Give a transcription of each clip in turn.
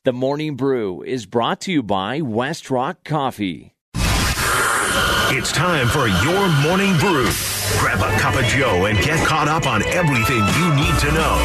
The Morning Brew is brought to you by West Rock Coffee. It's time for your Morning Brew. Grab a cup of Joe and get caught up on everything you need to know.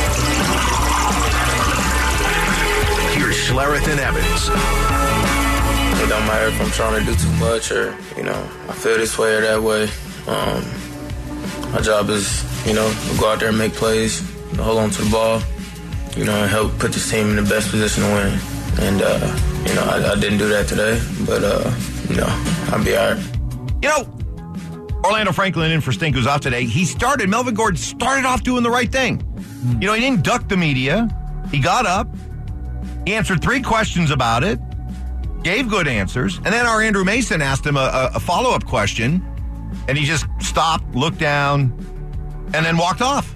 Here's Schlereth and Evans. It don't matter if I'm trying to do too much or, I feel this way or that way. My job is, go out there and make plays, hold on to the ball, and help put this team in the best position to win. And, I didn't do that today, but, I'll be all right. Orlando Franklin in for Stink, who's off today. Melvin Gordon started off doing the right thing. He didn't duck the media. He got up. He answered 3 questions about it, gave good answers, and then our Andrew Mason asked him a follow-up question, and he just stopped, looked down, and then walked off.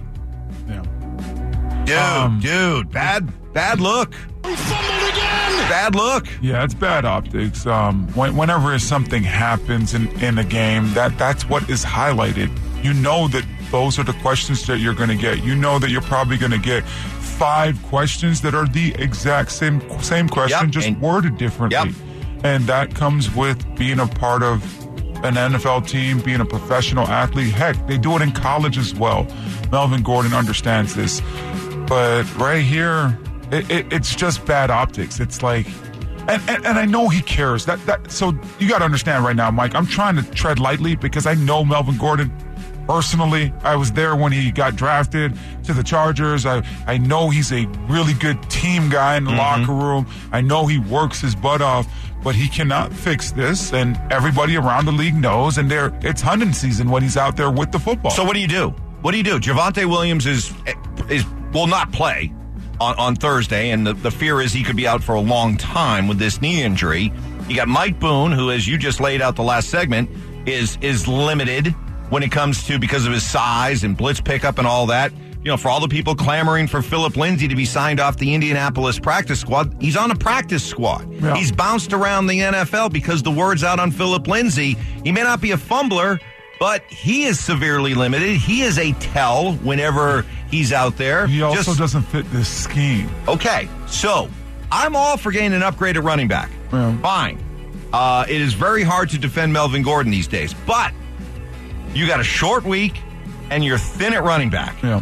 Yeah. Dude, bad look. We fumbled again. Bad look. Yeah, it's bad optics. Whenever something happens in a game, that's what is highlighted. You know that those are the questions that you're going to get. You know that you're probably going to get 5 questions that are the exact same question, just worded differently. Yep. And that comes with being a part of an NFL team, being a professional athlete. Heck, they do it in college as well. Melvin Gordon understands this. But right here, it's just bad optics. It's like, and I know he cares. So you got to understand right now, Mike, I'm trying to tread lightly because I know Melvin Gordon personally. I was there when he got drafted to the Chargers. I know he's a really good team guy in the locker room. I know he works his butt off, but he cannot fix this, and everybody around the league knows, and it's hunting season when he's out there with the football. So what do you do? Javonte Williams will not play on Thursday, and the fear is he could be out for a long time with this knee injury. You got Mike Boone, who, as you just laid out the last segment, is limited when it comes to, because of his size and blitz pickup and all that. For all the people clamoring for Philip Lindsay to be signed off the Indianapolis practice squad, he's on a practice squad. Yeah. He's bounced around the NFL because the word's out on Philip Lindsay. He may not be a fumbler, but he is severely limited. He is a tell whenever he's out there. He also doesn't fit this scheme. Okay, so I'm all for getting an upgrade at running back. Yeah. Fine. It is very hard to defend Melvin Gordon these days, but you got a short week and you're thin at running back. Yeah.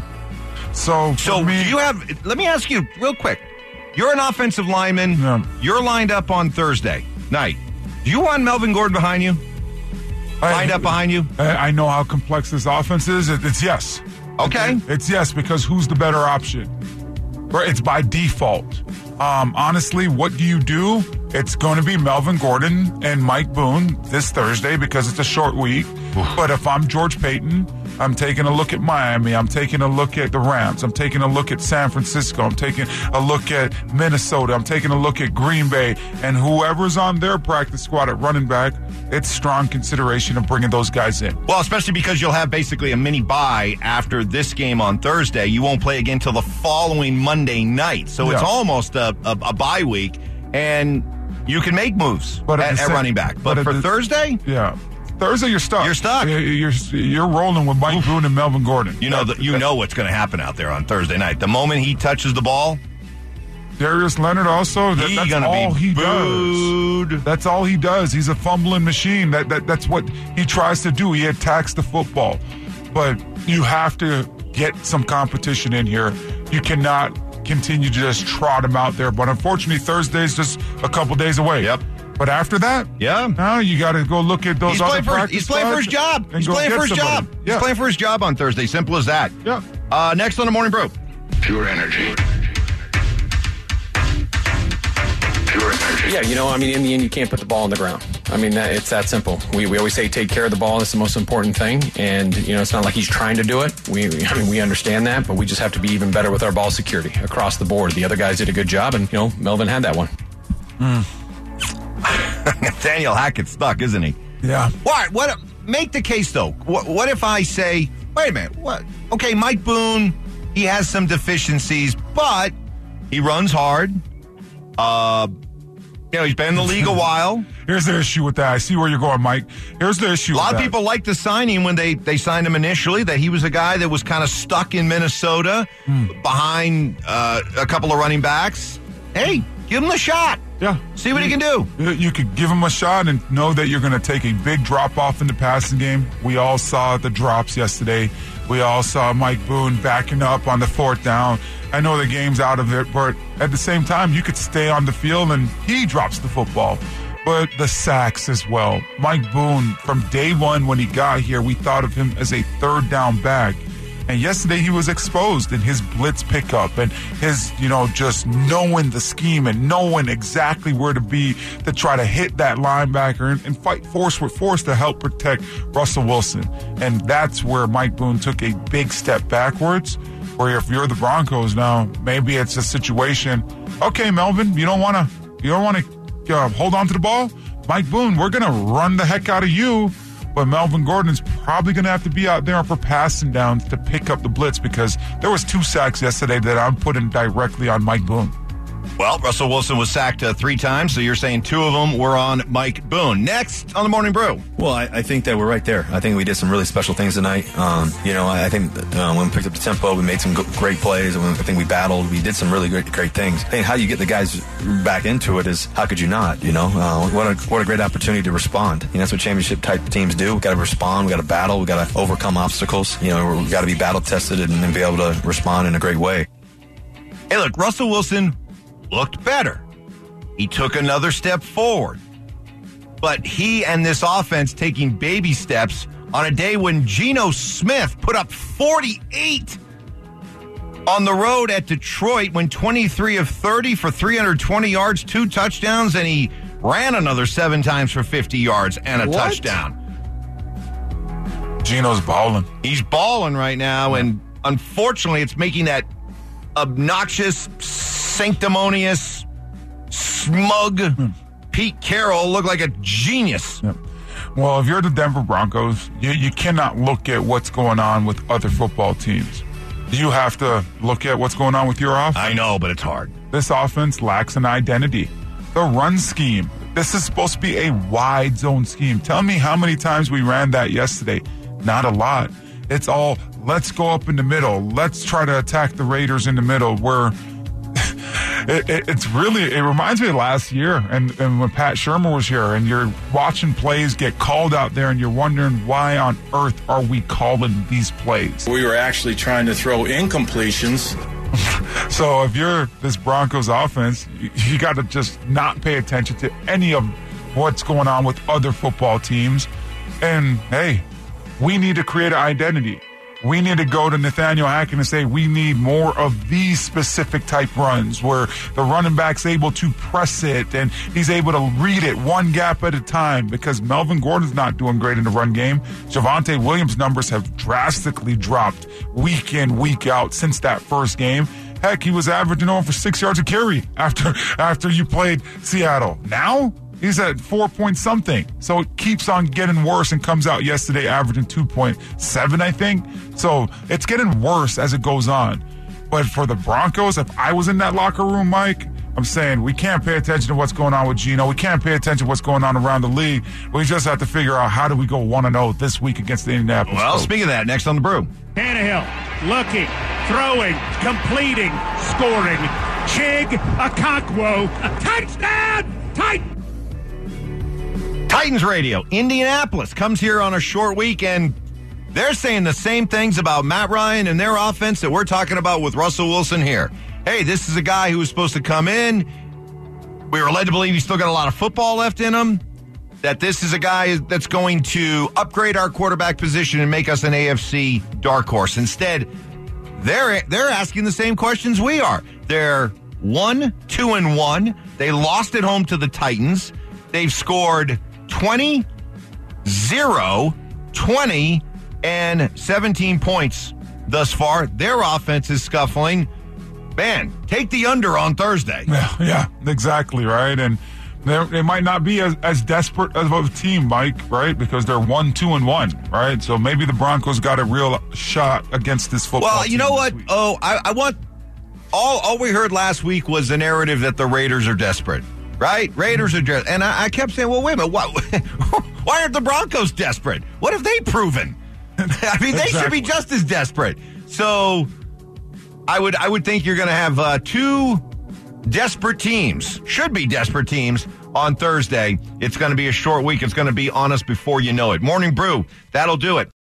So do you have, let me ask you real quick. You're an offensive lineman. Yeah. You're lined up on Thursday night. Do you want Melvin Gordon behind you? Lined up behind you? I know how complex this offense is. It's yes. Okay. It's yes, because who's the better option? It's by default. Honestly, what do you do? It's going to be Melvin Gordon and Mike Boone this Thursday because it's a short week. But if I'm George Payton, I'm taking a look at Miami. I'm taking a look at the Rams. I'm taking a look at San Francisco. I'm taking a look at Minnesota. I'm taking a look at Green Bay. And whoever's on their practice squad at running back, it's strong consideration of bringing those guys in. Well, especially because you'll have basically a mini bye after this game on Thursday. You won't play again till the following Monday night. So it's almost a bye week. And you can make moves at running back. But for Thursday? Yeah. Thursday, you're stuck. You're stuck. You're rolling with Mike Boone and Melvin Gordon. You know what's going to happen out there on Thursday night. The moment he touches the ball, Darius Leonard also. That's all he does. That's all he does. He's a fumbling machine. That's what he tries to do. He attacks the football, but you have to get some competition in here. You cannot continue to just trot him out there. But unfortunately, Thursday's just a couple days away. Yep. But after that, now you got to go look at those other practice. He's playing for his job. He's playing for his job. Yeah. He's playing for his job on Thursday. Simple as that. Yeah. Next on the Morning Brew. Pure energy. Pure energy. Yeah, in the end, you can't put the ball on the ground. It's that simple. We always say take care of the ball. That's the most important thing. And, it's not like he's trying to do it. We understand that, but we just have to be even better with our ball security across the board. The other guys did a good job, and, Melvin had that one. Nathaniel Hackett's stuck, isn't he? Yeah. What? Make the case, though. What if I say, wait a minute, what? Okay, Mike Boone, he has some deficiencies, but he runs hard. He's been in the league a while. Here's the issue with that. I see where you're going, Mike. Here's the issue. A lot of people liked to sign him when they signed him initially, that he was a guy that was kind of stuck in Minnesota behind a couple of running backs. Hey, Give him the shot. Yeah. See what he can do. You could give him a shot and know that you're going to take a big drop off in the passing game. We all saw the drops yesterday. We all saw Mike Boone backing up on the 4th down. I know the game's out of it, but at the same time, you could stay on the field and he drops the football. But the sacks as well. Mike Boone, from day one when he got here, we thought of him as a 3rd down back. And yesterday he was exposed in his blitz pickup and his, just knowing the scheme and knowing exactly where to be to try to hit that linebacker and fight force with force to help protect Russell Wilson. And that's where Mike Boone took a big step backwards, where if you're the Broncos now, maybe it's a situation, okay, Melvin, you don't want to hold on to the ball? Mike Boone, we're going to run the heck out of you. But Melvin Gordon's probably going to have to be out there for passing downs to pick up the blitz, because there was 2 sacks yesterday that I'm putting directly on Mike Boone. Well, Russell Wilson was sacked 3 times, so you're saying 2 of them were on Mike Boone. Next on the Morning Brew. Well, I think that we're right there. I think we did some really special things tonight. I think when we picked up the tempo, we made some great plays. I think we battled. We did some really great things. I think how you get the guys back into it is, how could you not? What a great opportunity to respond. That's what championship type teams do. We got to respond. We got to battle. We got to overcome obstacles. We got to be battle tested and be able to respond in a great way. Hey, look, Russell Wilson looked better. He took another step forward. But he and this offense taking baby steps on a day when Geno Smith put up 48 on the road at Detroit, when 23 of 30 for 320 yards, 2 touchdowns, and he ran another 7 times for 50 yards and a touchdown. Geno's balling. He's balling right now, and unfortunately it's making that obnoxious, sanctimonious, smug Pete Carroll look like a genius. Yep. Well, if you're the Denver Broncos, you cannot look at what's going on with other football teams. You have to look at what's going on with your offense. I know, but it's hard. This offense lacks an identity. The run scheme. This is supposed to be a wide zone scheme. Tell me how many times we ran that yesterday. Not a lot. It's all, let's go up in the middle. Let's try to attack the Raiders in the middle, where it reminds me of last year and when Pat Shurmur was here, and you're watching plays get called out there and you're wondering, why on earth are we calling these plays? We were actually trying to throw incompletions. So if you're this Broncos offense, you got to just not pay attention to any of what's going on with other football teams. And hey, we need to create an identity. We need to go to Nathaniel Hackett and say, we need more of these specific type runs where the running back's able to press it and he's able to read it one gap at a time, because Melvin Gordon's not doing great in the run game. Javonte Williams' numbers have drastically dropped week in, week out since that first game. Heck, he was averaging over 6 yards a carry after you played Seattle. Now he's at 4-point-something. So it keeps on getting worse and comes out yesterday averaging 2.7, I think. So it's getting worse as it goes on. But for the Broncos, if I was in that locker room, Mike, I'm saying we can't pay attention to what's going on with Geno. We can't pay attention to what's going on around the league. We just have to figure out, how do we go 1-0 this week against the Indianapolis Well, Colts? speaking of that, next on the Brew. Tannehill looking, throwing, completing, scoring. Chig Okonkwo, touchdown! Titans Radio, Indianapolis comes here on a short week, and they're saying the same things about Matt Ryan and their offense that we're talking about with Russell Wilson here. Hey, this is a guy who was supposed to come in. We were led to believe he's still got a lot of football left in him, that this is a guy that's going to upgrade our quarterback position and make us an AFC dark horse. Instead, they're asking the same questions we are. They're 1-2-1. They lost at home to the Titans. They've scored 20, 0, 20, and 17 points thus far. Their offense is scuffling. Man, take the under on Thursday. Yeah, exactly, right? And they might not be as desperate of a team, Mike, right? Because they're 1-2-1, right? So maybe the Broncos got a real shot against this football team. Well, you know what? Oh, I want... All we heard last week was the narrative that the Raiders are desperate, right? Raiders are desperate. And I kept saying, well, wait a minute. Why aren't the Broncos desperate? What have they proven? I mean, they should be just as desperate. So I would think you're going to have two desperate teams, should be desperate teams on Thursday. It's going to be a short week. It's going to be on us before you know it. Morning Brew, that'll do it.